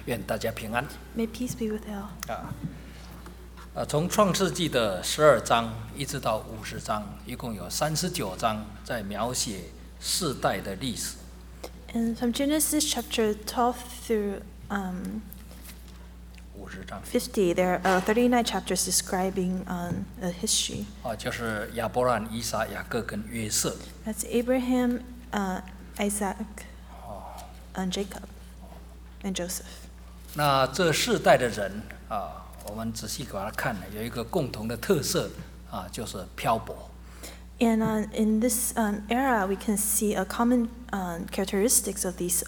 愿大家平安。 May peace be with you all. 从创世纪的12章一直到50章，一共有39章在描写世代的历史。 And from Genesis chapter 12 through 50章 50, there are 39 chapters describing a history. 就是亚伯兰、以撒、雅各跟约瑟。 That's Abraham, Isaac, and Jacob, and Joseph. 那这世代的人我们仔细把它看，有一个共同的特色就是漂泊。 And in this era, we can see a common characteristics of these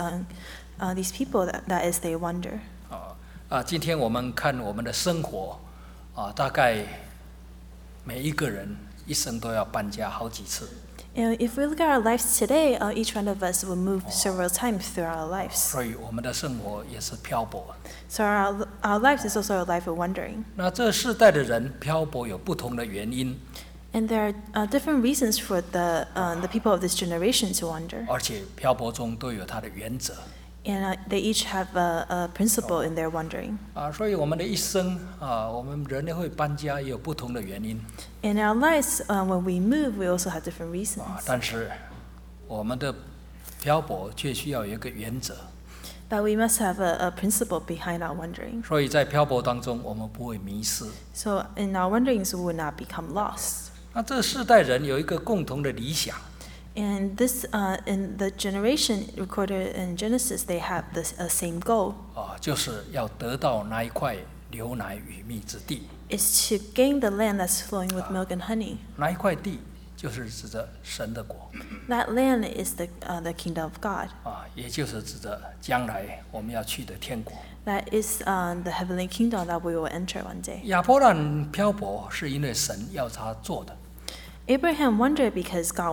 people, that is, they wander. 今天我们看我们的生活大概每一个人一生都要搬家好几次。 And if we look at our lives today, each one of us will move several times through our lives. 所以我们的生活也是漂泊。 So our lives is also a life of wandering. 那这世代的人漂泊有不同的原因， And there are different reasons for the people of this generation to wander. 而且漂泊中都有它的原则。 And they each have a principle in their wandering. 所以我们的一生我们人类会搬家也有不同的原因。 In our lives, when we move, we also have different reasons. 但是我们的漂泊却需要有一个原则。 But we must have a principle behind our wandering. 所以在漂泊当中，我们不会迷失。 So in our wanderings, we will not become lost. 那这世代人有一个共同的理想。 And this, in the generation recorded in Genesis, they have the same goal. 就是要得到那一块流奶与蜜之地。 Is to gain the land that's flowing with milk and honey. 那一块地就是指着神的国。 That land is the kingdom of God. 也就是指着将来我们要去的天国。 That is the heavenly kingdom that we will enter one day. 亚伯兰漂泊是因为神要他做的， Abraham wandered because God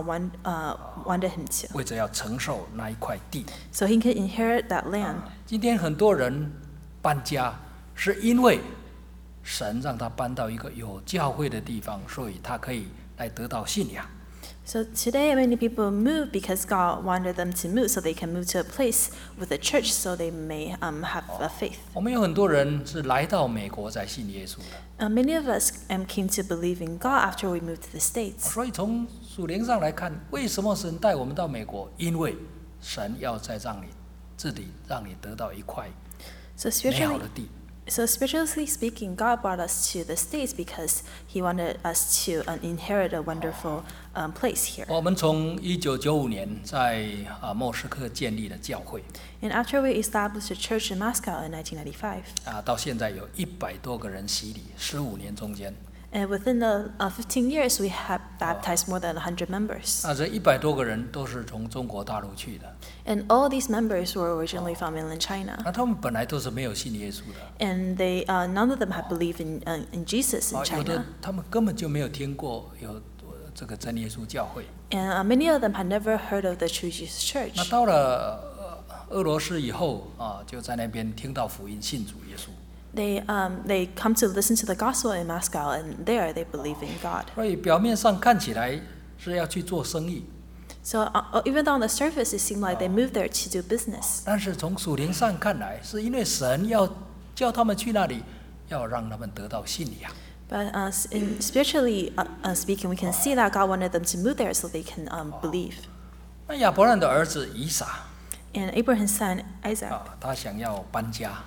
wanted him to. 为着要承受那一块地。 So he could inherit that land. 今天很多人搬家是因为神让他搬到一个有教会的地方，所以他可以来得到信仰。 So today many people move because God wanted them to move, so they can move to a place with a church, so they may have a faith. 我们有很多人是来到美国才信耶稣的， Many of us came to believe in God after we moved to the States. 所以从属灵上来看，为什么神带我们到美国？因为神要在这里让你得到一块 So 美好的地。 spiritually speaking, God brought us to the States because He wanted us to inherit a wonderful place here. 我们从1995年在莫斯科建立了教会， And after we established a church in Moscow in 1995, 到现在有100多个人洗礼，15年中间。 and within the 15 years, we have baptized more than 100 members. 这100多个人都是从中国大陆去的， And all these members were originally from mainland China. 他们本来都是没有信耶稣的， And they, none of them had believed in Jesus in 有的 China. 他们根本就没有听过有这个真耶稣教会。 And many of them had never heard of the True Jesus 那 Church. 到了俄罗斯以后就在那边听到福音，信主耶稣。 They come to listen to the gospel in Moscow, and there they believe in God. 所以表面上看起来是要去做生意， So even though on the surface it seemed like they moved there to do business, 但是从属灵上看来，是因为神要叫他们去那里，要让他们得到信仰。 but spiritually speaking, we can see that God wanted them to move there so they can believe. 那亚伯兰的儿子以撒 And Abraham's son Isaac, 他想要搬家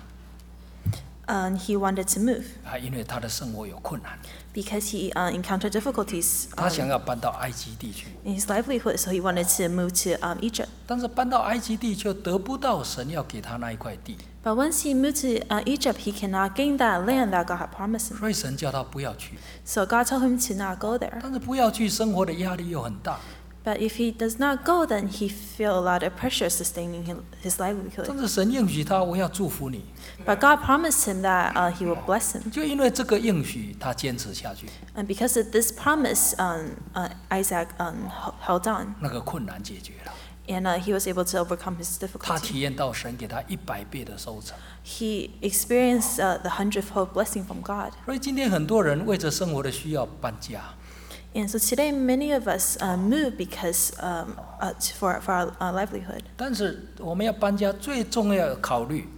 he wanted to move 因为他的生活有困难， because he encountered difficulties 他想要搬到埃及地去， in his livelihood, so he wanted to move to Egypt. 但是搬到埃及地却得不到神要给他那一块地， But once he moved to Egypt, he cannot gain that land that God had promised him. 所以神叫他不要去。 So God told him to not go there. 但是不要去，生活的压力又很大， But if he does not go, then he feel a lot of pressure sustaining his 甚 livelihood. 至神应许他，我要祝福你。 But God promised him that he will bless him. 就因为这个应许，他坚持下去， And because of this promise, Isaac held on. 那个困难解决了， And he was able to overcome his 他 difficulty. 体验到神给他100倍的收成。 He experienced the hundredfold blessing from God. 所以今天很多人为着生活的需要搬家， And so today, many of us move because for our livelihood. 但是我们要搬家，最重要的考虑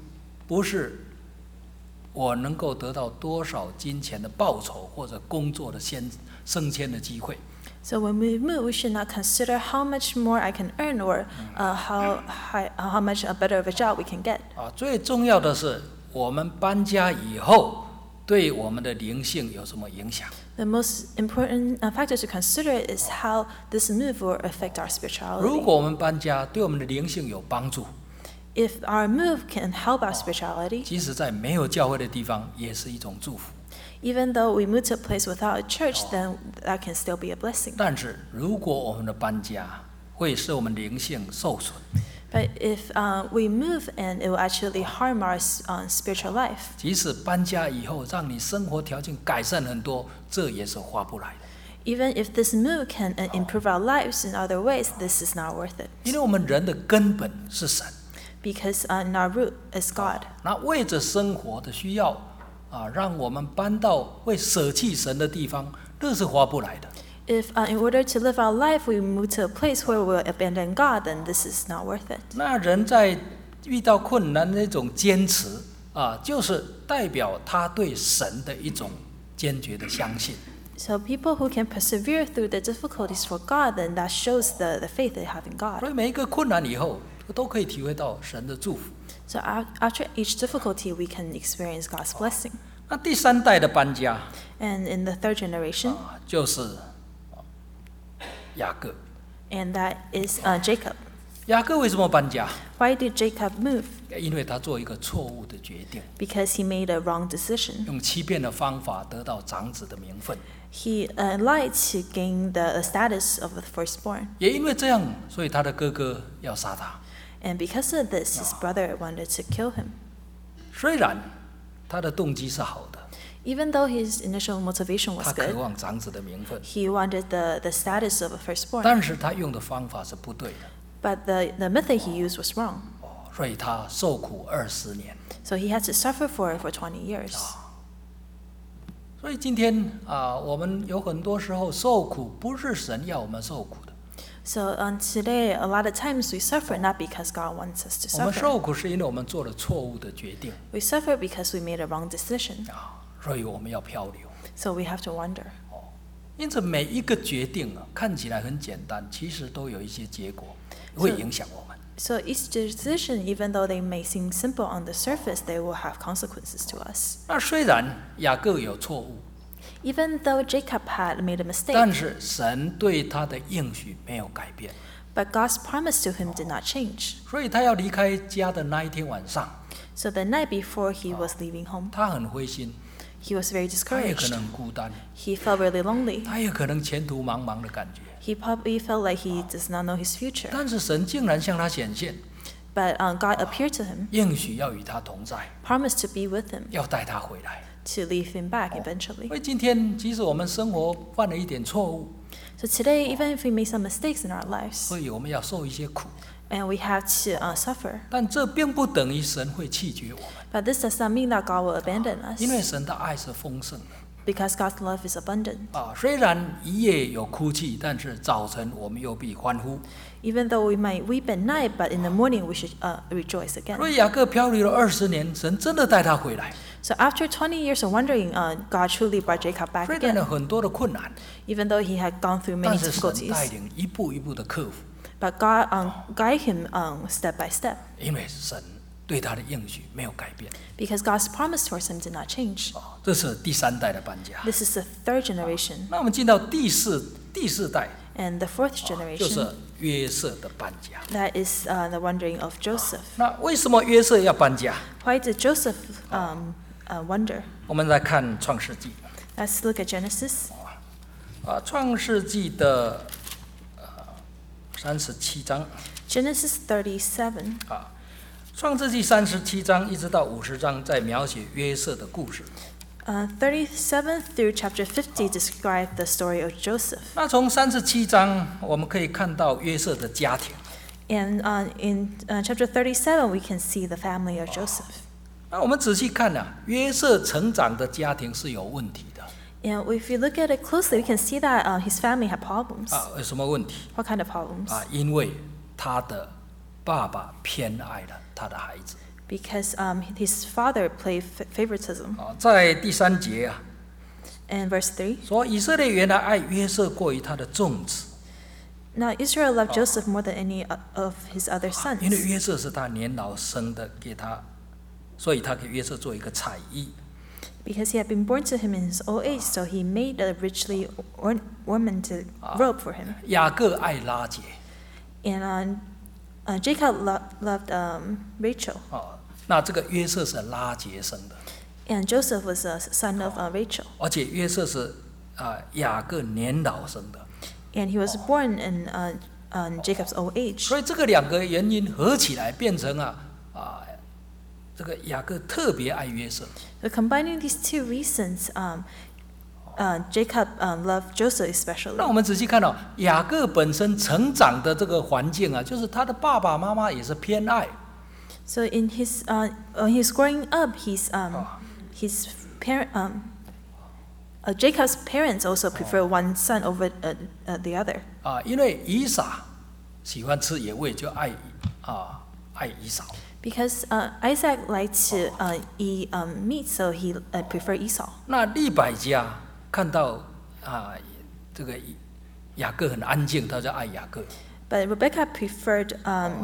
不是我能够得到多少金钱的报酬或者工作的升迁的机会。 So when we move, we should not consider how much more I can earn or how much a better of a job we can get. 最重要的是，我们搬家以后对我们的灵性有什么影响？ The most important factor to consider is how this move will affect our 如 spirituality. 果我们搬家对我们的灵性有帮助， If our move can help our spirituality, 即使在没有教会的地方，也是一种祝福。 even though we move to a place without a church, then that can still be a blessing. 但是如果我们的搬家会使我们灵性受损， But if we move and it will actually harm our spiritual life, 即使搬家以后让你生活条件改善很多，这也是划不来的。 even if this move can improve our lives in other ways, this is not worth it. 因为我们人的根本是神， Because in our root is God. 那为着生活的需要让我们搬到会舍弃神的地方，这是划不来的。 If in order to live our life we move to a place where we'll abandon God, then this is not worth it. 那人在遇到困难的那种坚持就是代表他对神的一种坚决的相信。 So people who can persevere through the difficulties for God, then that shows the faith they have in 所 God. 以每一个困难以后，都可以体会到神的祝福。 So after each difficulty, we can experience God's blessing. 那第三代的搬家 And in the third generation, 就是雅各。 and that is Jacob. 雅各为什么搬家？ Why did Jacob move? 因为他做一个错误的决定， Because he made a wrong decision. 用欺骗的方法得到长子的名分。 He lied to gain the status of the firstborn. 也因为这样，所以他的哥哥要杀他。 And because of this, his brother wanted to kill him. 虽然他的动机是好的， Even though his initial motivation 他 was 渴 good, 望长子的名分， he wanted the status of a firstborn. 但是他用的方法是不对的， But the method he used was wrong. 所以他受苦20年。 So he had to suffer for it for 20 years. 所以今天我们有很多时候受苦，不是神要我们受苦的， So today, a lot of times we suffer not because God wants us to 我们 suffer. 受苦是因为我们做了错误的决定 We suffer because we made a wrong decision. 所以我们要漂流。 So we have to wonder. 因此每一个决定看起来很简单，其实都有一些结果会影响我们。 So each decision, even though they may seem simple on the surface, they will have consequences to us. 那虽然雅各有错误， Even though Jacob had made a 但 mistake, 是神对他的应许没有改变， but God's promise to him did not change. 所以他要离开家的那一天晚上， So the night before he was leaving home, 他很灰心， he was very 他也可 discouraged. 能很孤单， He felt really lonely. 他也可能前途茫茫的感觉。 He probably felt like he does not know his future. 但是神竟然向他显现， But God appeared to him, 应许要与他同在， promised to be with him, 要带他回来。 to leave him back eventually. 所以今天，即使我们生活犯了一点错误， So today, even if we make some mistakes in our lives, 所以我们要受一些苦， and we have to suffer, 但这并不等于神会弃绝我们， but this does not mean that God will abandon 因为 us, 神的爱是丰盛的。 because God's love is abundant. 虽然一夜有哭泣，但是早晨我们又必欢呼。 Even though we might weep at night, but in the morning we should rejoice 所 again. 以雅各漂流了20年，神真的带他回来， So after 20 years of wandering, God truly brought Jacob back 虽然有 again, 很多的困难， even though he had gone through 但 many 是神 difficulties. 带领一步一步的克服， But God guide him step by step, 因为神对他的应许没有改变。 because God's promise towards him did not change. 这是第三代的搬家。 This is the third generation, 那我们进到第四代， and the fourth 就 generation, 是约瑟的搬家。 that is the wandering of Joseph. 那为什么约瑟要搬家？ Why did Joseph wander? 我们来看创世纪。 Let's look at Genesis. 创世纪的37章 Genesis 37. 创世纪37章一直到50章，在描写约瑟的故事。 37 through chapter 50 describe the story of Joseph. 那从37章我们可以看到约瑟的家庭。 And in chapter 37, we can see the family of Joseph. 那我们仔细看约瑟成长的家庭是有问题的。 And if you look at it closely, we can see that his family had problems. 有什么问题？ What kind of problems? 因为他的爸爸偏爱了他的孩子。 because his father played favoritism. 在第3节啊， And verse 3, 说以色列原来爱约瑟过于他的众子， now Israel loved Joseph more than any of his other 因为 sons, 约瑟是他年老生的，给他，所以他给约瑟做一个彩衣。 because he had been born to him in his old age, so he made a richly ornamented robe for him. 雅各爱拉结， And Jacob loved Rachel, 那这个约瑟是拉结生的， and Joseph was a son of Rachel, 而且约瑟是雅各年老生的， and he was born in Jacob's old age. 所以这个2个原因合起来变成这个雅各特别爱约瑟。 So combining these two reasons, Jacob loved Joseph 那 especially. 我们仔细看到雅各本身成长的这个环境啊，就是他的爸爸妈妈也是偏爱。 So in his growing up, his Jacob's parents also prefer one son over the other. 因为以撒喜欢吃野味，就爱以扫。 Because Isaac liked to eat meat, so he preferred Esau. 那利百加看到这个雅各很安静，他就爱雅各。 But Rebecca preferred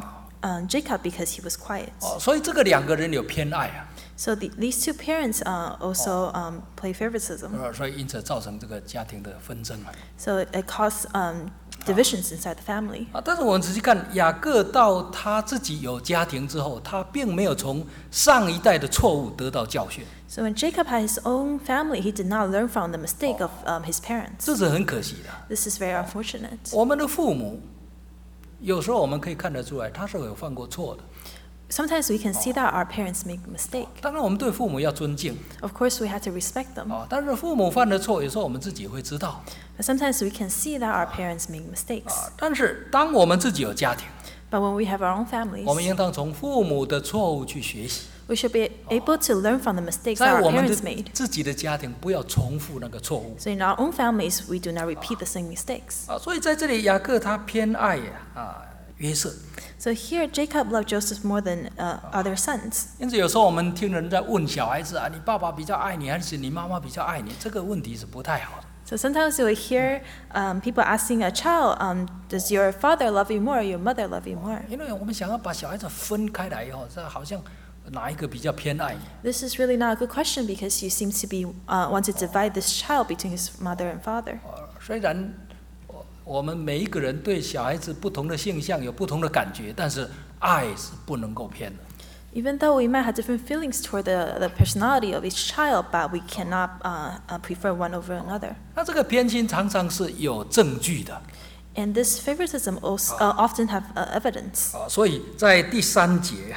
Jacob because he was quiet. 所以这个2个人有偏爱啊。 So these two parents also play favoritism. 所以因此造成这个家庭的纷争啊。 So it caused divisions inside the family. 但是我们仔细看，雅各到他自己有家庭之后，他并没有从上一代的错误得到教训， So when Jacob had his own family, he did not learn from the mistake of his parents. 这是很可惜的。 This is very unfortunate. 我们的父母有时候我们可以看得出来，他是有犯过错的。 Sometimes we can see that our parents make a mistake. 当然，我们对父母要尊敬 Of course, we have to respect them. 但是父母犯的错，有时候我们自己会知道。 But sometimes we can see that our parents make mistakes. 但是当我们自己有家庭， But when we have our own families, 我们应当从父母的错误去学习， we should be able to learn from the mistakes that 在 our 我们 parents 的 made. 自己的家庭不要重复那个错误。 So in our own families, we do not repeat the same mistakes. 所以在这里雅各他偏爱约瑟。 So here, Jacob loved Joseph more than other sons. 因此有时候我们听人在问小孩子你爸爸比较爱你还是你妈妈比较爱你？这个问题是不太好的。 So sometimes you will hear people asking a child, does your father love you more or your mother love you more? 因为我们想要把小孩子分开来这好像哪一个比较偏爱你？ This is really not a good question because you seem to be want to divide this child between his mother and father. 虽然我们每一个人对小孩子不同的性向有不同的感觉，但是爱是不能够偏的。 Even though we might have different feelings toward the personality of each child, but we cannot prefer one over another. 那这个偏心常常是有证据的。 And this favoritism also often have evidence. 所以在第3节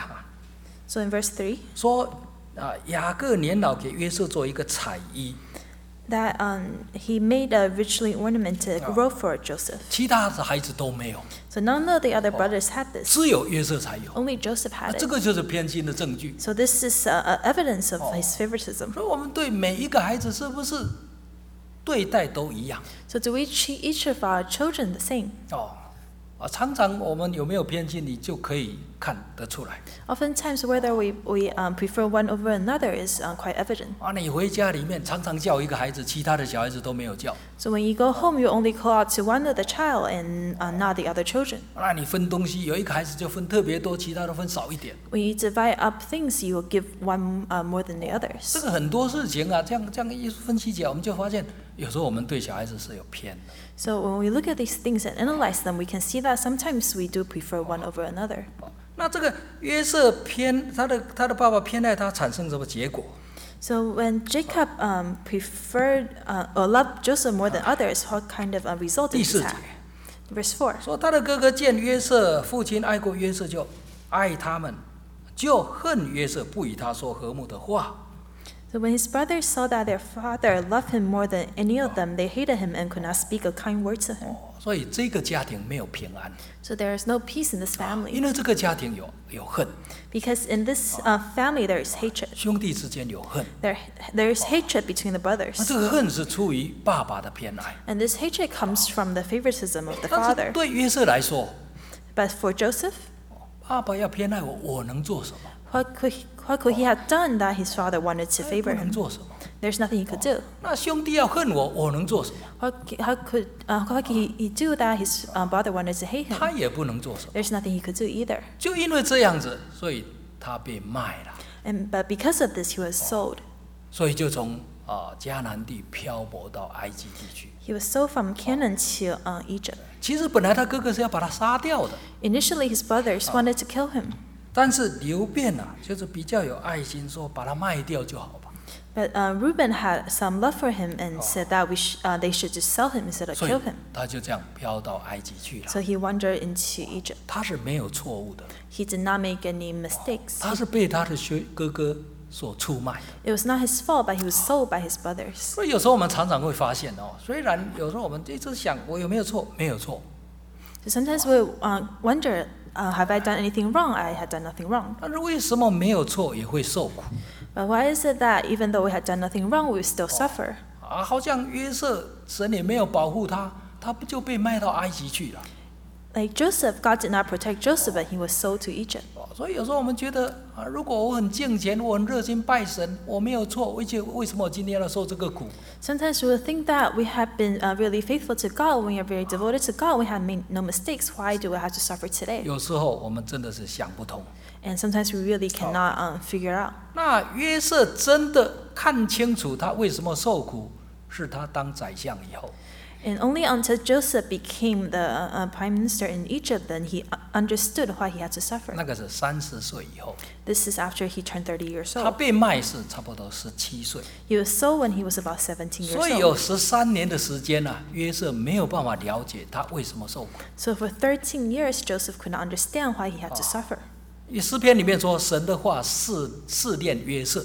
So in verse 3, 说雅各年老给约瑟做一个彩衣， that he made a richly ornamented robe for Joseph. 其他的孩子都没有， So none of the other brothers had this. 只有约瑟才有。 Only Joseph had 这 it. 个就是偏心的证据。 So this is evidence of his favoritism. 所以我们对每一个孩子是不是对待都一样？ So do we treat each of our children the same? 常常我们有没有偏心，你就可以看得出来。 Oftentimes, whether we prefer one over another is quite evident. 你回家里面常常叫一个孩子，其他的小孩子都没有叫。 So when you go home, you only call out to one of the child and not the other children. 那你分东西，有一个孩子就分特别多，其他都分少一点。 When you divide up things, you will give one more than the 这 others. 个很多事情这样一分析起来，我们就发现，有时候我们对小孩子是有偏的。 So when we look at these things and analyze them, we can see that sometimes we do prefer one over another. 那这个约瑟他的爸爸偏爱他，产生什么结果？ So when Jacob preferred or loved Joseph more than others, what kind of result did 第 this 4 节 have? Verse 4. 说他的哥哥见约瑟父亲爱过约瑟，就爱他们，就恨约瑟，不与他说和睦的话。 So when his brothers saw that their father loved him more than any of them, they hated him and could not speak a kind word to him. 所以这个家庭没有平安， So there is no peace in this 因 family 为这个家庭有恨， because in this family there is hatred. 兄弟之间有恨。 There is hatred between the 那 brothers, 这个恨是出于爸爸的偏爱， and this hatred comes from the favoritism of the 但是 father. 对约瑟来说， But for Joseph, 爸爸要偏爱我，我能做什么？ What could he have done that his father wanted to 不 favor 能 him? 做什么。 There's nothing he could do. 那兄弟要恨我，我能做什么？ How could he do that his brother wanted to hate 他 him? 也不能做什么。 There's nothing he could do either. 就因为这样子，所以他被卖了， But because of this, he was sold. 所以就从迦南地漂泊到埃及地去。 He was sold from Canaan to Egypt. 其实本来他哥哥是要把他杀掉的， Initially, his brothers wanted to kill him. 但是流便就是比较有爱心，说把他卖掉就好吧。 But Reuben had some love for him and said that they should just sell him instead of 所以 kill him. 他就这样飘到埃及去了。 So he wandered into Egypt. 他是没有错误的， He did not make any mistakes. 他是被他的哥哥所出卖的。 It was not his fault, but he was sold by his brothers. 所以有时候我们常常会发现虽然有时候我们一直想我有没有错，没有错， So sometimes we wonder, have I done anything wrong? I had done nothing wrong. 但是为什么没有错也会受苦？ But why is it that even though we had done nothing wrong, we would still suffer? 好像约瑟神也没有保护他，他不就被卖到埃及去了？ Like Joseph, God did not protect Joseph, but he was sold to Egypt. 所以有时候我们觉得如果我很敬虔，我很热心拜神，我没有错，为什么我今天要受这个苦？ Sometimes we will think that we have been really faithful to God, when we are very devoted to God, we have made no mistakes. Why do we have to suffer today? 有时候我们真的是想不通。 And sometimes we really cannot figure out. 那约瑟真的看清楚他为什么受苦，是他当宰相以后。 And only until Joseph became the prime minister in Egypt, then he understood why he had to suffer. 那个是30岁以后， This is after he turned 30 years 他 old. 被卖是差不多17岁， He was sold when he was about 17 years 所以有 old. 13年的时间约瑟没有办法了解他为什么受苦。 So for 13 years, Joseph could not understand why he had to suffer. 诗篇里面说，神的话试炼约瑟。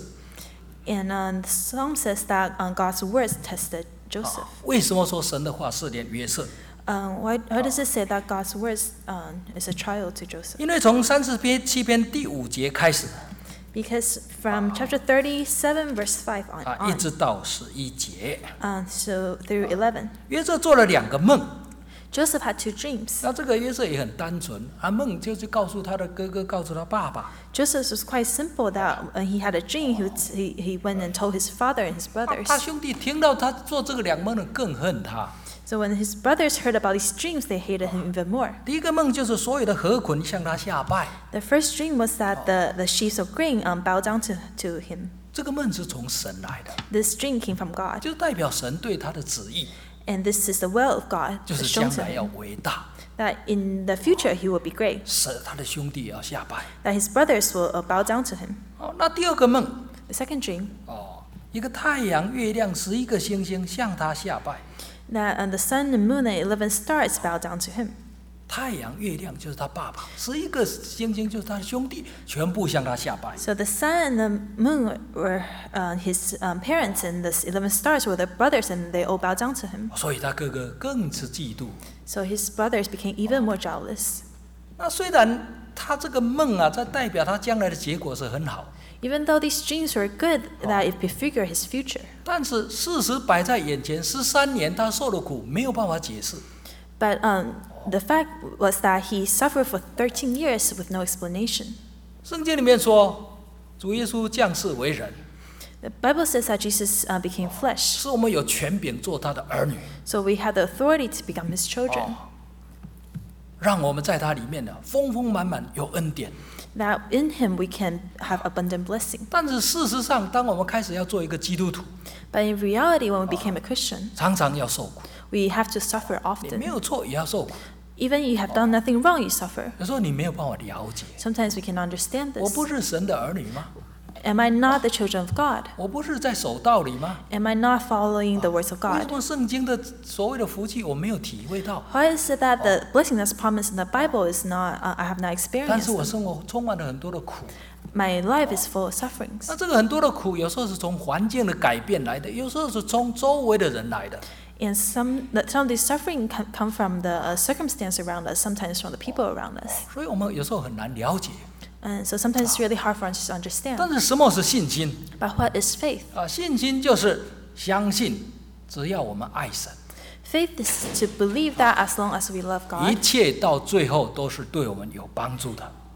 And the psalm says that God's words tested Joseph. 为什么说神的话试炼约瑟？ Why does it say that God's words is a trial to Joseph? 因为从37篇第5节开始 Because from chapter 37, verse 5 一 on, 直到11节， so through 11, 约瑟做了2个梦。 Joseph had 2 dreams. 那这个约瑟也很单纯，梦就是告诉他的哥哥，告诉他爸爸。 Joseph was quite simple that when he had a dream, he went and told his father and his brothers. 他兄弟听到他做这个2梦呢，更恨他。 So when his brothers heard about these dreams, they hated him even more. 第一个梦就是所有的河捆向他下拜， The first dream was that the sheaves of grain bowed down to him. 这个梦是从神来的， This dream came from God, 就代表神对他的旨意， and this is the will of God 就是 shown 将 to 来要 him, 伟大， that in the future he will be great, 他的兄弟也要下拜。 that his brothers will bow down to him. 那第2个梦， The second dream, 一个太阳、月亮、11个星星向他下拜。 that the sun and moon and 11 stars bow down to him. 太阳、月亮就是他爸爸，11个星星就是他的兄弟，全部向他下拜。 So the sun and the moon were his parents, and the 11 stars were their brothers, and they all bowed down to him. 所以他哥哥更是嫉妒。 So his brothers became even more jealous. 那虽然他这个梦在代表他将来的结果是很好， Even though these dreams were good, that it prefigured his future. 但是事实摆在眼前，13年他受的苦没有办法解释。 But the fact was that he suffered for 13 years with no explanation. 圣经里面说，主耶稣降世为人， The Bible says that Jesus became flesh, 使我们有权柄做他的儿女， so we have the authority to become his children. 让我们在他里面丰丰满满有恩典。 That in him we can have abundant blessing. 但是事实上，当我们开始要做一个基督徒， But in reality, when we became a Christian, 常常要受苦， we have to suffer 你没 often. 有错也要受苦。 Even you have done nothing wrong, you suffer. 有时候你没有办法了解， Sometimes we can understand 我 this. 不是神的儿女吗？ Am I not the children of God? 我不是在守道理吗？ Am I not following the words of 为什 God? 么圣经的所谓的福气我没有体会到？ Why is it that the blessing that's promised in the Bible is not, I have not 但 experienced 是我 them? 生活充满了很多的苦。 My life is full of sufferings. 那这个很多的苦，有时候是从环境的改变来的，有时候是从周围的人来的。 And some of these suffering come from the circumstance around us, sometimes from the people around us. 所以我们有时候很难了解。 And so sometimes it's really hard for us to understand. 但是什么是信心？ But what is faith? 信心就是相信，只要我们爱神， Faith is to believe that as long as we love 一 God, 切到最后都是对我们有帮助的。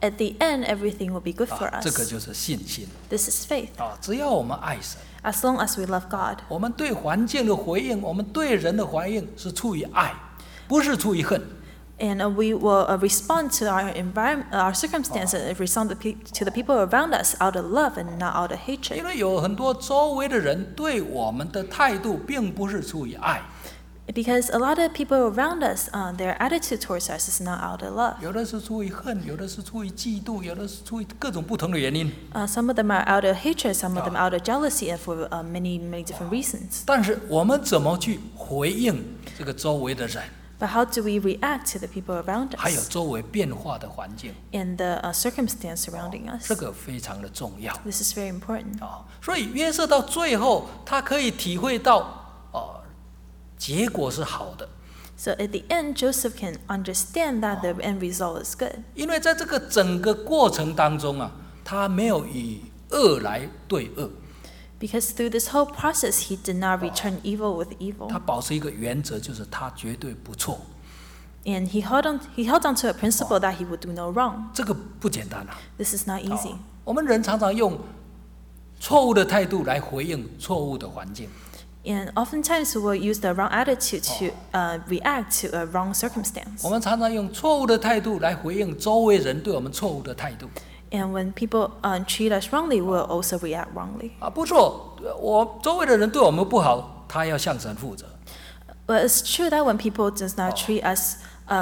at the end everything will be good for 这个 us. 就是信心 This is faith. 只要我们爱神， As long as we love God, 我们对环境的回应，我们对人的回应是出于爱，不是出于恨。 and we will respond to our environment, our circumstances, and respond to the people around us out of love and not out of 因 hatred. 为有很多周围的人对我们的态度，并不是出于爱， Because a lot of people around us, their attitude towards us is not out of love. 有的是出于恨，有的是出于嫉妒，有的是出于各种不同的原因。 Some of them are out of hatred, some of them out of jealousy, and for many different reasons. 但是我们怎么去回应这个周围的人， But how do we react to the people around 还有 us 周围变化的环境， and the circumstance surrounding us? 这个非常的重要 This is very important. 所以约瑟到最后，他可以体会到结果是好的， So at the end, Joseph can understand that the end result is good. 因为在这个整个过程当中他没有以恶来对恶， Because through this whole process, he did not return evil with 他 evil. 保持一个原则，就是他绝对不错。 And he held on to a principle that he would do no wrong. 这个不简单 This is not easy. 我们人常常用错误的态度来回应错误的环境， And oftentimes we will use the wrong attitude to react to a wrong circumstance. 我们常常用错误的态度来回应周围人对我们错误的态度。 And when people treat us wrongly, we'll also react wrongly. 不错，我周围的人对我们不好，他要向神负责。 But it's true that when people does not treat us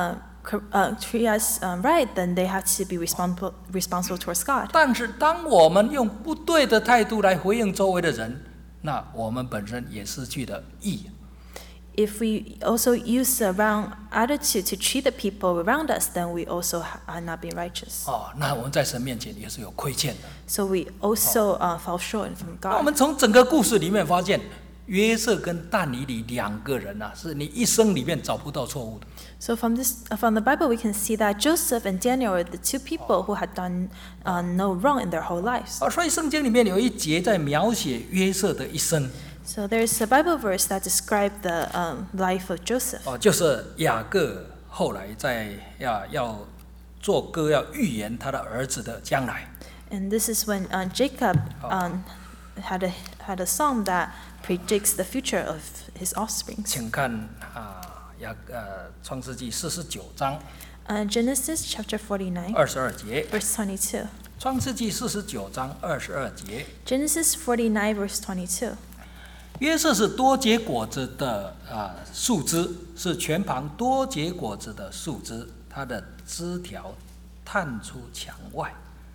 right, then they have to be responsible towards God. 但是当我们用不对的态度来回应周围的人，那我们本身也失去了义。 If we also use the wrong attitude to treat the people around us, then we also are not being righteous. 那我们在神面前也是有亏欠的。 So we also fall short from 那我们 God. 从整个故事里面发现，约瑟跟但以理两个人是你一生里面找不到错误的。 So from the Bible, we can see that Joseph and Daniel are the two people who had done no wrong in their whole lives. 所以圣经里面有一节在描写约瑟的一生， So there's a Bible verse that describes the life of Joseph. 就是雅各后来在要做歌，要预言他的儿子的将来。 And this is when Jacob had a song that predicts the future of his offspring. 请看创世纪49章 Genesis chapter 49, 22节， verse 22. 创世纪49章22节， Genesis 49, verse 22. 约瑟是多结果子的树枝，是泉旁多结果子的树枝，它的枝条探出墙外。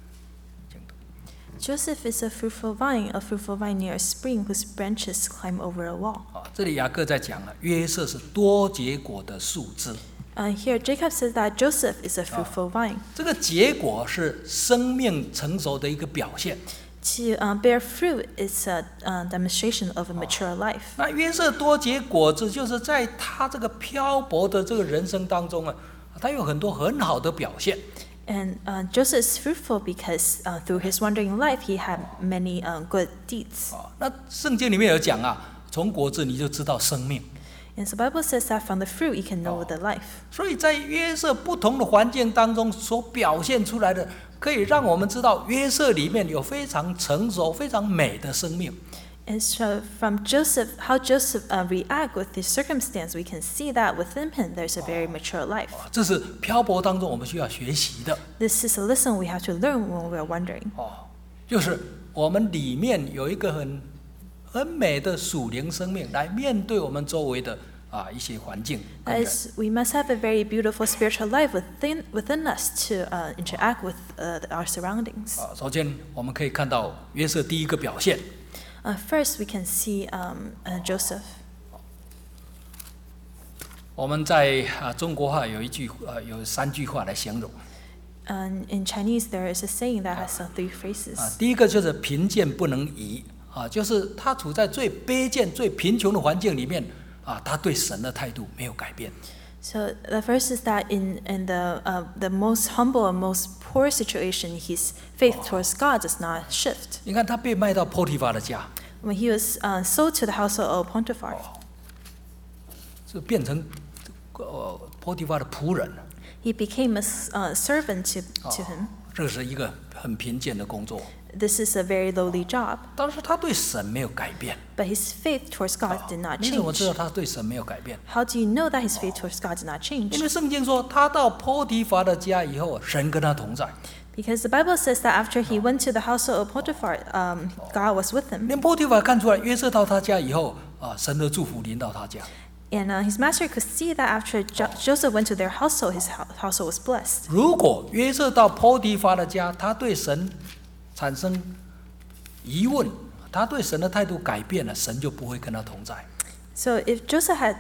Joseph is a fruitful vine near a spring whose branches climb over a wall. 这里雅各在讲约瑟是多结果的树枝。 Here Jacob says that Joseph is a fruitful vine. 这个结果是生命成熟的一个表现。 To bear fruit is a demonstration of a mature life. 那约瑟多结果子，就是在他这个漂泊的这个人生当中他有很多很好的表现。 And Joseph is fruitful because through his wandering life, he had many good deeds. 那圣经里面有讲从果子你就知道生命。 And the Bible says that from the fruit you can know the life. 所以在约瑟不同的环境当中所表现出来的，可以让我们知道约瑟里面有非常成熟、非常美的生命。 And so from Joseph, how Joseph react with this circumstance, we can see that within him there's a very mature life. 这是漂泊当中我们需要学习的。 This is a lesson we have to learn when we're wandering. 就是我们里面有一个很美的属灵生命，来面对我们周围的一些环境。 That is, we must have a very beautiful spiritual life within us to interact with our surroundings. 首先我们可以看到约瑟第一个表现。 First, we can see Joseph. 我们在中国话有有3句话来形容。 In Chinese, there is a saying that has 3 phrases. 第一个就是贫贱不能移就是他处在最卑贱、最贫穷的环境里面他对神的态度没有改变。 So the first is that in the most humble and most poor situation, his faith towards God does not shift. 你看他被卖到波提乏的家， When he was sold to the household of Potiphar, 就变成波提乏的仆人。 he became a servant to him. 这是一个很贫贱的工作， This is a very lowly job, 但是他对神没有改变。 but his faith towards God did not 你怎么知道 change. 他对神没有改变？ How do you know that his faith towards God did not 因 change? 为圣经说，他到波提乏的家以后，神跟他同在， Because the Bible says that after he went to the household of Potiphar, God was with him. 连波提乏看出来，约瑟到他家以后，神的祝福临到他家。 And his master could see that after Joseph went to their household, his household was blessed. 如果约瑟到波提乏的家，他对神产生疑问，他对神的态度改变了，神就不会跟他同在。 So if Joseph had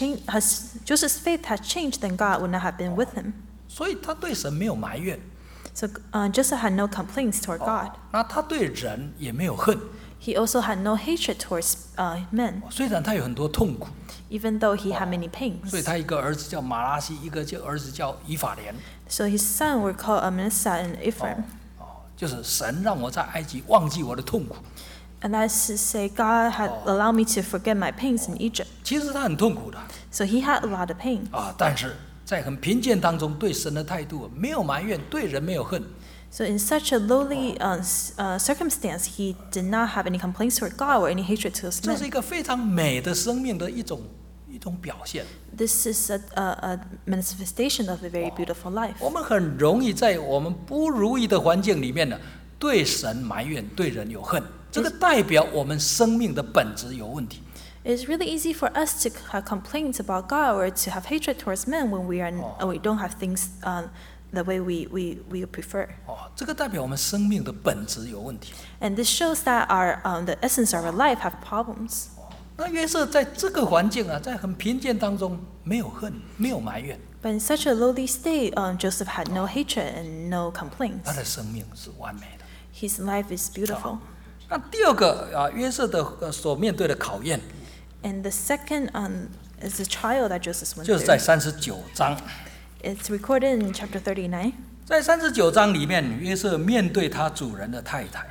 Joseph's faith had changed, then God would not have been with him. 所以他对神没有埋怨， So Joseph had no complaints toward God. 那他对人也没有恨。 He also had no hatred towards men, 虽然他有很多痛苦， even though he had many 所以 pains. 他一个儿子叫马拉西，一个儿子叫以法莲。 So his son were called Manasseh and Ephraim. 就是神让我在埃及忘记我的痛苦。 And that is to say, God had allowed me to forget my pains in Egypt. 其实他很痛苦的 So he had a lot of pain. 但是在很贫贱当中，对神的态度没有埋怨，对人没有恨。 So in such a lowly circumstance, he did not have any complaints toward God or any hatred towards 这是 men. 一个非常美的生命的一种表现。 This is a manifestation of a very beautiful life. 我们很容易在我们不如意的环境里面呢，对神埋怨，对人有恨。这个代表我们生命的本质有问题。 It's really easy for us to have complaints about God or to have hatred towards men when we don't have things the way we prefer. 这个代表我们生命的本质有问题。 And this shows that the essence of our life have problems. 那约瑟在这个环境啊，在很贫贱当中，没有恨，没有埋怨， But in such a lowly state, Joseph had no hatred and no 他 complaints. 的生命是完美的。 His life is beautiful. 那第二个约瑟的所面对的考验， And the second is the trial that Joseph went 就是在 through. 39章。 It's recorded in chapter 39. 在39章里面，约瑟面对他主人的太太，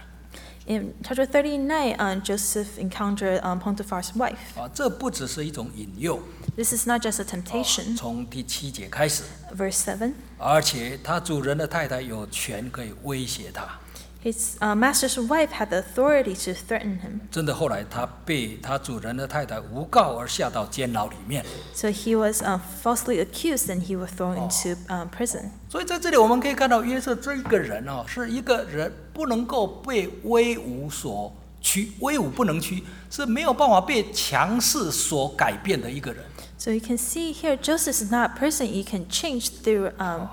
In chapter 39, Joseph encountered Potiphar's wife. 这不只是一种引诱， This is not just a temptation. 从第7节开始， Verse 7. 而且他主人的太太有权可以威胁他。 His master's wife had the authority to threaten him. 真的，后来他被他主人的太太诬告而下到监牢里面。 So he was falsely accused and he was thrown into prison. 所以在这里我们可以看到，约瑟这一个人是一个人不能够被威武所屈，威武不能屈，是没有办法被强势所改变的一个人。 So you can see here, Joseph is not a person you can change through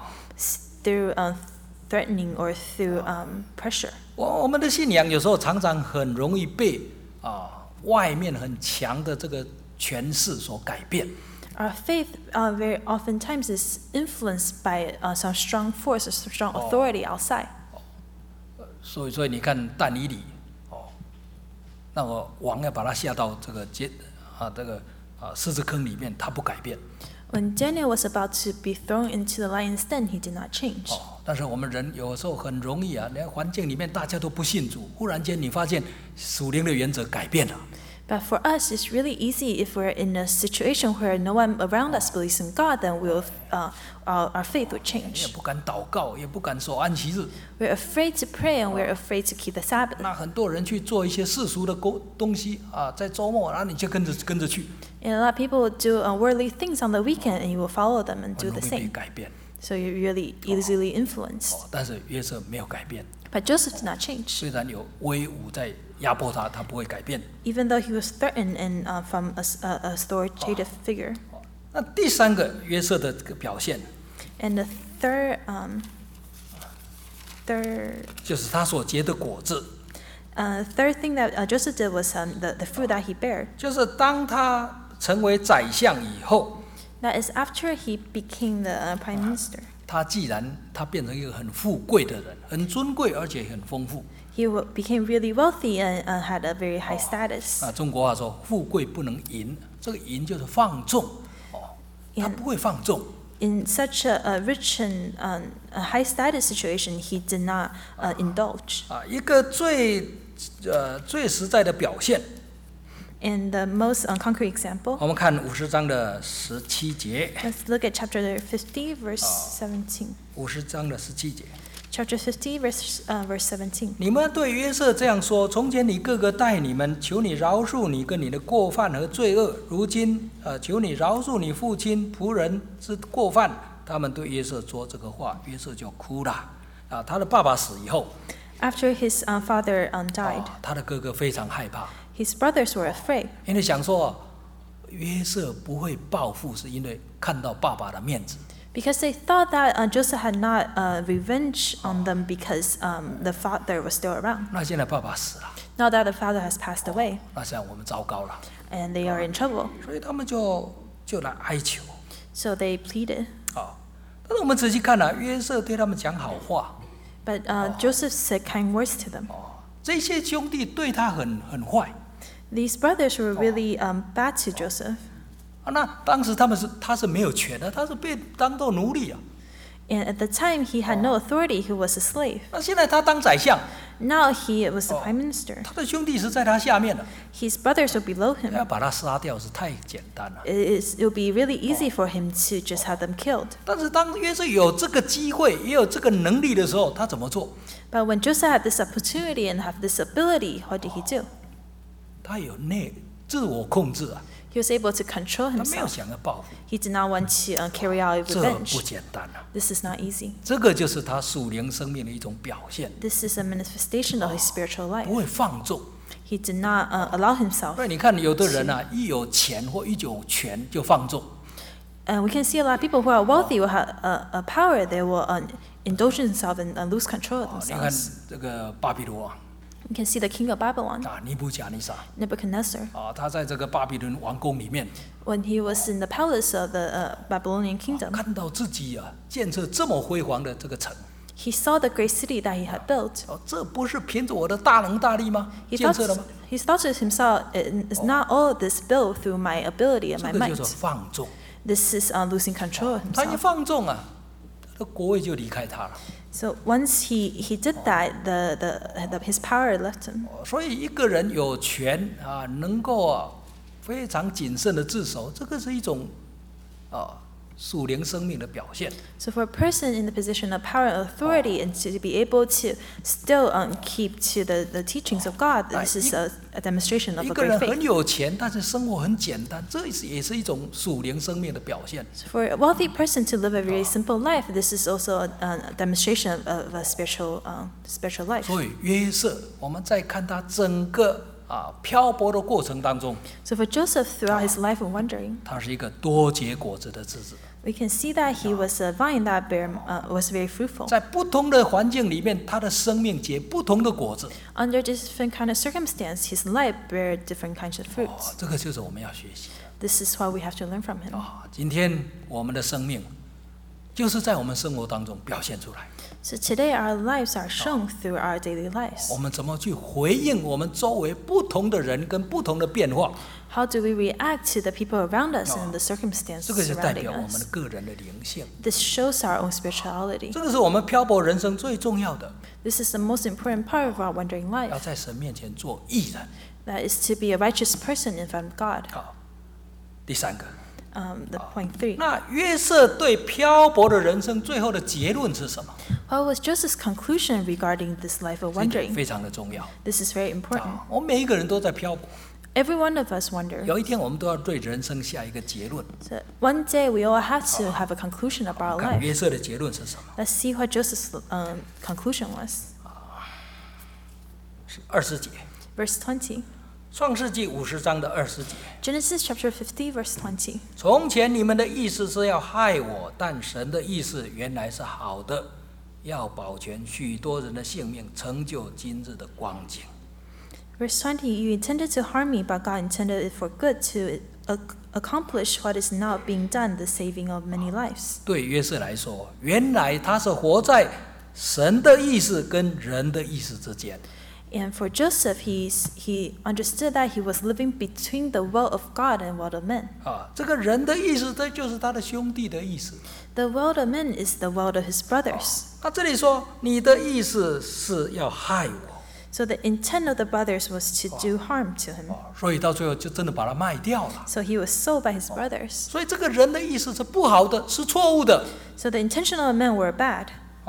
threatening or through pressure. 我们的信仰有时候常常很容易被外面很强的这个权势所改变。 Our faith very oftentimes is influenced by some strong force or some strong authority outside. 所以你看但以理那么王要把他下到这个狮子坑里面，他不改变。 When Daniel was about to be thrown into the lion's den, he did not change. 但是我们人有时候很容易连环境里面大家都不信主，忽然间你发现属灵的原则改变了。 But for us, it's really easy if we're in a situation where no one around us believes in God, then our faith would 你也 change. 不敢祷告，也不敢守安息日。 We're afraid to pray and we're afraid to keep the Sabbath. 那很多人去做一些世俗的东西在周末，然后你就跟着去， And a lot of people will do worldly things on the weekend and you will follow them and 很 do 容 the 易被 same. 改变。 So you're really easily influenced. 但是约瑟没有改变， But Joseph did not change. 虽然有威武在压迫他，他不会改变。 Even though he was threatened and from a authoritative figure. 那第三个约瑟的这个表现， And the third 就是他所结的果子， third thing that Joseph did was the fruit that he bare. 就是当他成为宰相以后， That is after he became the prime minister. 他既然他变成一个很富贵的人，很尊贵而且很丰富。 He became really wealthy and had a very high status. 中国话说“富贵不能淫”，这个淫就是放纵他不会放纵。 In such a rich and a high status situation, he did not indulge. 一个最实在的表现， And the most concrete example, 我们看50章的17节。 let's look at chapter 50, verse 17. 50章的17节， Chapter 50, verse 17. 你们对约瑟这样说：从前你哥哥待你们，求你饶恕你跟你的过犯和罪恶；如今，求你饶恕你父亲仆人之过犯。他们对约瑟说这个话，约瑟就哭了。他的爸爸死以后， After his father died, 他的哥哥非常害怕， his brothers were afraid 因为想说约瑟不会报复，是因为看到爸爸的面子。 because they thought that Joseph had not revenge on them because the father was still around. 那现在爸爸死了， Now that the father has passed away 那现在我们糟糕了， and they are in trouble, 所以他们就来哀求。 so they pleaded. 但是我们仔细看约瑟对他们讲好话， But Joseph said kind words to them. 这些兄弟对他很坏。 These brothers were really bad to Joseph. 那当时他是没有权的，他是被当作奴隶啊。 And at the time, he had no authority. He was a slave. 那现在他当宰相， Now he was the prime minister. 他的兄弟是在他下面的， His brothers were below him. 要把他杀掉是太简单了。 It would be really easy for him to just have them killed. 但是当约瑟有这个机会，也有这个能力的时候，他怎么做？ But when Joseph had this opportunity and have this ability, what did he do? 他有自我控制啊， He was able to control 他没有 himself. 想要报复， He did not want to carry out 这 revenge. 不简单啊。 This is not easy. 这个就是他属灵生命的一种表现， This is a manifestation of his spiritual 不 life. 会放纵。 He did not allow himself. 所以你看，有的人一有钱或一有权就放纵。 And we can see a lot of people who are wealthy will have a power. They will indulge themselves and lose control of 你看 themselves. 这个巴比伦王 You can see the king of Babylon, 尼布甲尼撒 Nebuchadnezzar, 他在这个巴比伦王宫里面， when he was in the palace of the Babylonian kingdom. 看到自己建设这么辉煌的这个城， He saw the great city that he had built. 这不是凭着我的大能大力吗？ He 建 thought, 设的吗？ he thought to himself, "It's not all this built through my ability and 这 my 个 might. 就是放纵。 This is losing control of 他一 himself." 放纵他的国位就离开他了。 So once he did that, his power left him. 所以一个人有权能够非常谨慎的自守，这个是一种属灵生命的表现。 So for a person in the position of power and authority and to be able to still keep to the teachings of God, this is a demonstration of 一 a 个 great 人很 faith. 有钱，但是生活很简单，这也是一种属灵生命的表现。 So for a wealthy person to live a very simple life, this is also a demonstration of a spiritual life. 所以约瑟，我们在看他整个漂泊的过程当中， So for Joseph, throughout his life of wandering, 他是一个多结果子的枝子， we can see that he was a vine that was very fruitful. 在不同的环境里面，他的生命结不同的果子。 Under different kind of circumstance, his life bear different kinds of fruits. 这个就是我们要学习的。 This is what we have to learn from him. 今天我们的生命，就是在我们生活当中表现出来。 So today, our lives are shown through our daily lives. 我们怎么去回应我们周围不同的人跟不同的变化？ How do we react to the people around us and the 这 circumstances 个是代 surrounding 表我们的 us? 个人的灵性。 This shows our own spirituality. 这个是我们漂泊人生最重要的， This is the most important part of our wandering 要 life. 在神面前做义人。 That is to be a righteous person in front of God. 第三个， The point 3. 那约瑟对漂泊的人生最后的结论是什么？ What was Joseph's conclusion regarding this life of 这一点 wandering? 非常的重要。 This is very important. 我们每一个人都在漂泊， Every one of us wander. 有一天我们都要对人生下一个结论。 So one day we all have to have a conclusion about our 看 life. 约瑟的结论是什么？ Let's see what Joseph's conclusion was. 是20节， Verse 20. 创世纪50章的20节。 Genesis chapter 50, verse 20. 从前你们的意思是要害我，但神的意思原来是好的，要保全许多人的性命，成就今日的光景。 Verse 20. You intended to harm me, but God intended it for good to accomplish what is now being done, the saving of many lives. 对约瑟来说，原来他是活在神的意思跟人的意思之间。 And for Joseph, he understood that he was living between the will of God and will of men. 这个人的意思，这就是他的兄弟的意思。 The will of men is the will of his brothers. 那这里说，你的意思是要害我， So the intent of the brothers was to do harm to him. 所以到最后就真的把他卖掉了。 So he was sold by his brothers. 所以这个人的意思是不好的，是错误的。 So the intention of men were bad.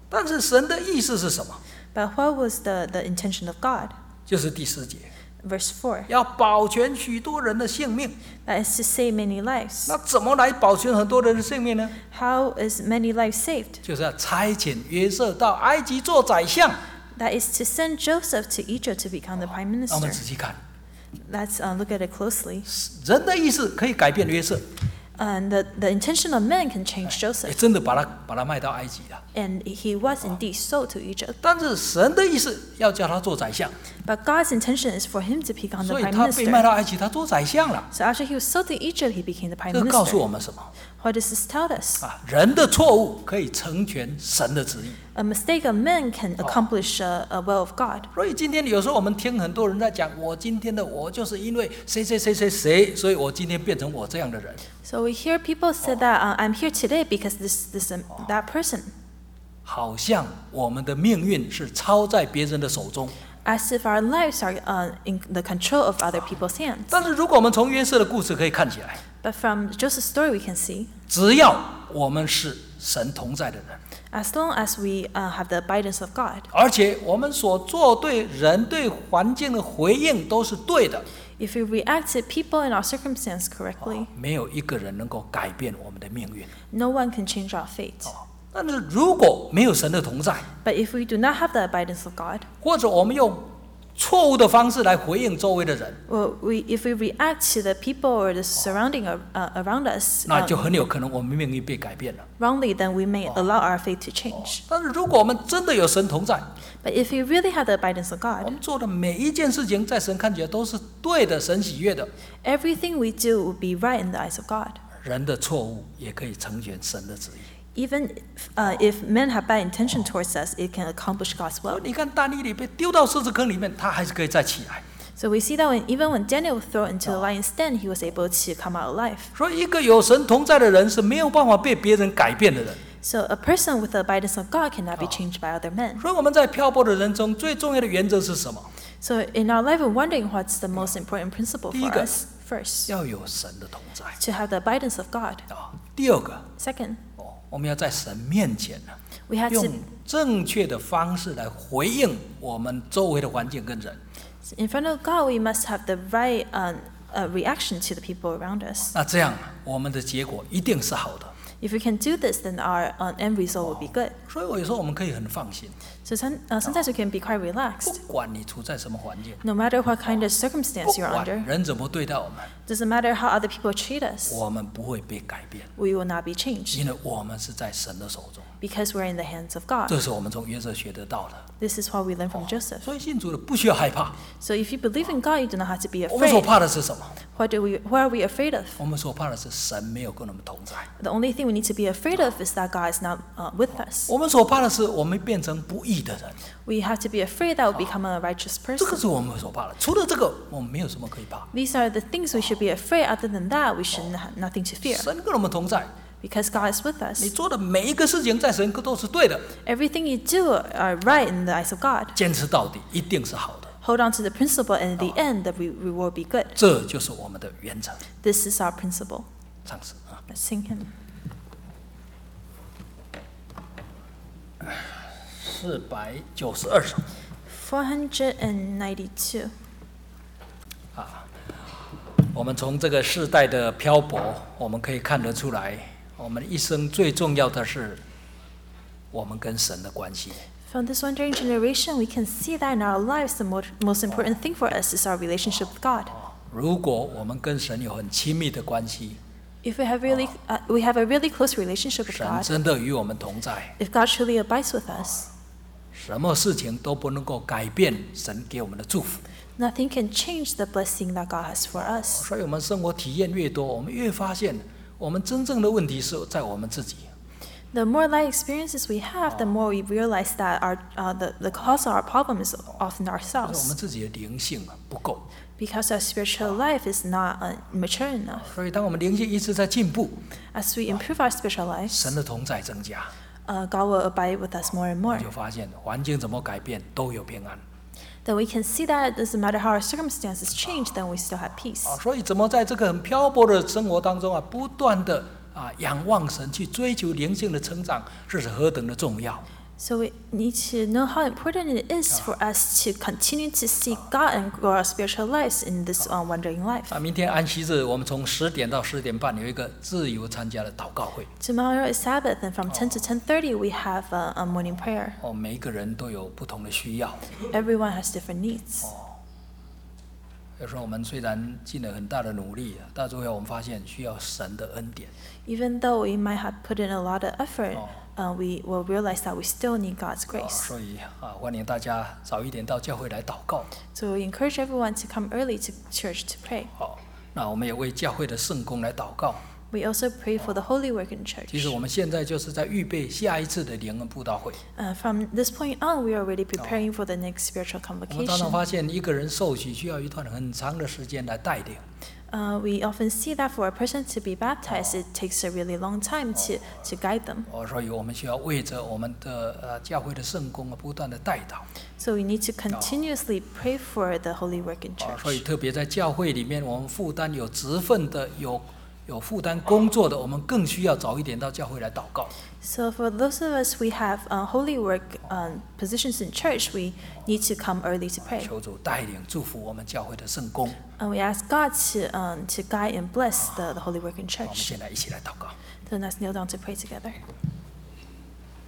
但是神的意思是什么？ But what was the intention of God? 就是第4节， Verse 4. 要保全许多人的性命。 That is to save many lives. 那怎么来保全很多人的性命呢？ How is many lives saved? 就是要差遣约瑟到埃及做宰相。 That is to send Joseph to Egypt to become the prime 那我们 minister. 仔细看， Let's look at it closely. 人的意思可以改变约瑟， And the intention of man can change 也 Joseph. 真的把他卖到埃及了。 And he was indeed sold to Egypt. 但是神的意思要叫他做宰相， But God's intention is for him to become the 所以 prime 他被卖 minister. 到埃及，他做宰相了。 So after he was sold to Egypt, he became the prime 这个告诉 minister. 我们什么？ What does this tell us? 人的错误可以成全神的旨意。 A mistake of man can accomplish a will of God. 所以今天有时候我们听很多人在讲，我今天的我就是因为谁谁谁谁谁，所以我今天变成我这样的人。 So we hear people say that I'm here today because that person. 好像我们的命运是操在别人的手中。 As if our lives are in the control of other people's hands. 但是如果我们从约瑟的故事可以看起来， But from Joseph's story, we can see 只要我们是神同在的人， as long as we have the abidance of God, 而且我们所做对人对环境的回应都是对的， if we react to people and our circumstance correctly, 没有一个人能够改变我们的命运。 no one can change our fate. 但是如果没有神的同在， But if we do not have the abidance of God, 或者我们用错误的方式来回应周围的人， or if we react to the people or the surrounding around us 那就很有可能我们命运被改变了。 wrongly, then we may allow our fate to change. 但是如果我们真的有神同在， But if we really have the abidance of 我 God, 们做的每一件事情，在神看起来都是对的，神喜悦的。 everything we do will be right in the eyes of God. 人的错误也可以成全神的旨意。 Even if men have bad intention towards us, it can accomplish God's 所 will. 以你看，但以理被丢到狮子坑里面，他还是可以再起来。 So we see that even when Daniel was thrown into the lion's den, he was able to come out alive. 所以，一个有神同在的人是没有办法被别人改变的人。 So a person with the abidance of God cannot be changed by other men. 所以我们在漂泊的人中，最重要的原则是什么？ So in our life, we're wondering what's the most important principle 第一 for 个 us. First, 要有神的同在 to have the abidance of God. 第二个， Second, 我们要在神面前呢， we have 用 to, 正确的方式来回应我们周围的环境跟人。 in front of God, we must have the right reaction to the people around us. 那这样，我们的结果一定是好的。 If we can do this, then our end result will be good. 所以有时候我们可以很放心， So sometimes we can be quite 不 relaxed. 管你处在什么环境， No matter what kind of circumstance 不 you're 管 under, 人怎么对待我们， doesn't matter how other people treat us, 我们不会被改变， we will not be changed 因为我们是在神的手中。 because we're in the hands of God. 这是我们从约瑟学得到的。 This is what we learn from Joseph. 所以信主的不需要害怕。 So if you believe in God, you do not have to be 我们所 afraid. 怕的是什么？ What are we afraid of? 我们所怕的是神没有跟我们同在。 The only thing we need to be afraid of is that God is not with us. 我们所怕的是我们变成不义的人， We have to be afraid that we'll become a righteous 这个 person. 是我们所怕的。除了这个，我们没有什么可以怕。 These are the things we should be afraid. Other than that, we should have nothing to fear 神跟我们同在， because God is with 你 us. 做的每一个事情在神都是对的， Everything you do are right in the eyes of God. 坚持到底一定是好的。 Hold on to the principle, and in the end, the reward will be good. 这就是我们的原则。 This is our principle. 唱诗啊， Let's sing him. 492首。 492. 我们从这个世代的漂泊，我们可以看得出来，我们一生最重要的是我们跟神的关系。 From this wandering generation, we can see that in our lives, the most important thing for us is our relationship with God. 如果我们跟神有很亲密的关系， If we have we have a really close relationship with 神 God, 真的与我们同在， if God truly abides with us, 什么事情都不能够改变神给我们的祝福。 nothing can change the blessing that God has for us. 所以我们生活体验越多，我们越发现，我们真正的问题是在我们自己。 The more life experiences we have, the more we realize that the cause of our problem is often 就是我们 ourselves, 自己的灵性不够。 because our spiritual life is not mature enough. 所以当我们灵性一直在进步， As we improve our spiritual lives, 神的同在增加， God will abide with us more and 我 more. 们就发现环境怎么改变都有平安。 Then we can see that it doesn't matter how our circumstances change, then we still have peace. 所以怎么在这个很漂泊的生活当中啊，不断的仰望神，去追求灵性的成长，这是何等的重要。 So we need to know how important it is for us to continue to seek God and grow our spiritual lives in this wandering life. 明天安息日，我们从10点到10点半有一个自由参加的祷告会。 Tomorrow is Sabbath, and from 10 to 10:30 we have a morning prayer. 每一个人都有不同的需要。 Everyone has different needs. 有时候我们虽然尽了很大的努力，到最后我们发现需要神的恩典。 Even though we might have put in a lot of effort, we will realize that we still need God's grace. 所以欢迎大家早一点到教会来祷告。 So we encourage everyone to come early to church to pray. 那我们也为教会的圣工来祷告。 We also pray for the holy work in 其实 church. 我们现在就是在预备下一次的联恩布道会。 From this point on, we are already preparing for the next spiritual 我们常常 convocation. 发现，一个人受洗需要一段很长的时间来带领。 We often see that for a person to be baptized, it takes a really long time to guide them. 所以我们需要为着我们的教会的圣工不断的带导。 So we need to continuously pray for the holy work in 所以 church. 特别在教会里面，我们负担有职分的、有负担工作的，我们更需要早一点到教会来祷告。 So for those of us we have holy work positions in church, we need to come early to pray. 求主带领祝福我们教会的圣工。 And we ask God to guide and bless the holy work in 我们 church. 现在一起来祷告。 So let's kneel down to pray together.